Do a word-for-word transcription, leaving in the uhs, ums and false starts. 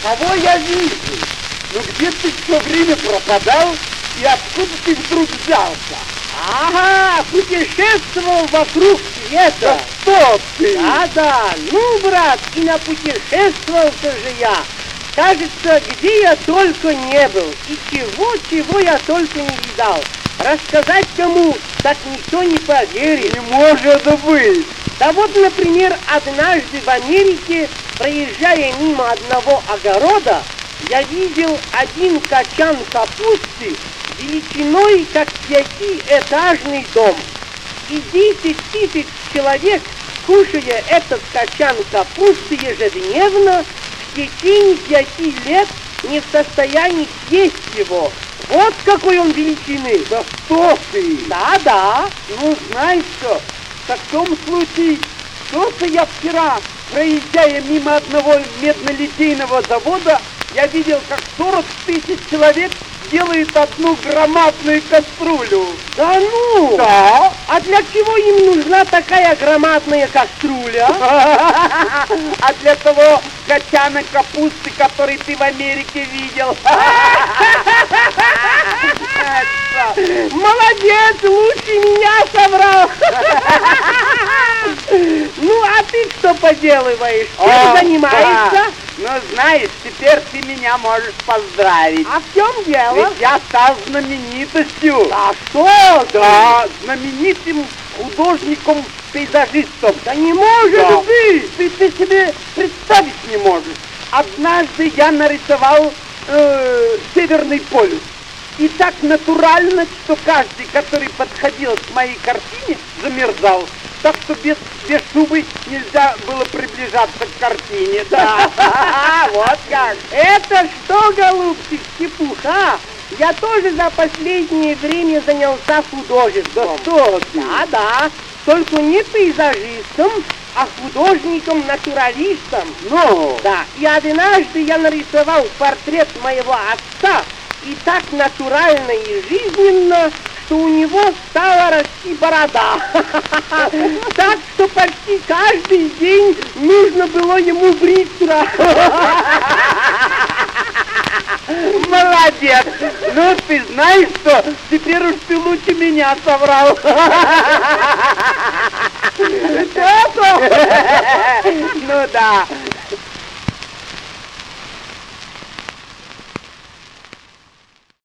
кого я вижу? Ну где ты все время пропадал и откуда ты вдруг взялся? Ага, путешествовал вокруг света. Да что ты? Да-да, ну, брат, и напутешествовался же я. Кажется, где я только не был, и чего-чего я только не видал. Рассказать кому, так никто не поверит. Не может быть. Да вот, например, однажды в Америке, проезжая мимо одного огорода, я видел один качан капусты величиной, как пятиэтажный дом. И десять тысяч человек, кушая этот качан капусты ежедневно, в течение пяти лет не в состоянии съесть его. Вот какой он величины. Да что ты? Да-да. Ну, знаешь что, в таком случае, что-то я вчера, проезжая мимо одного меднолитейного завода, я видел, как сорок тысяч человек делают одну громадную кастрюлю. Да ну? Да. А для чего им нужна такая громадная кастрюля? А для того качана капусты, который ты в Америке видел. Молодец, лучше меня собрал. Ну, а ты что поделываешь? Чем занимаешься? Ну, знаешь, теперь ты меня можешь поздравить. А в чем дело? Ведь я стал знаменитостью. А что? Да, знаменитым художником-пейзажистом. Да не может Да. быть! Ты, ты себе представить не можешь. Однажды я нарисовал э, Северный полюс. И так натурально, что каждый, который подходил к моей картине, замерзал. Так что без, без шубы нельзя было приближаться к картине. Да, вот как. Это что, голубчик, чепуха? Я тоже за последнее время занялся художеством. Да что ты? Да-да, только не пейзажистом, а художником-натуралистом. Ну? Да, и однажды я нарисовал портрет моего отца, и так натурально и жизненно, что у него стала расти борода. Так что почти каждый день нужно было ему бриться. Молодец! Ну, ты знаешь что? Теперь уж ты лучше меня соврал. Это? Ну да.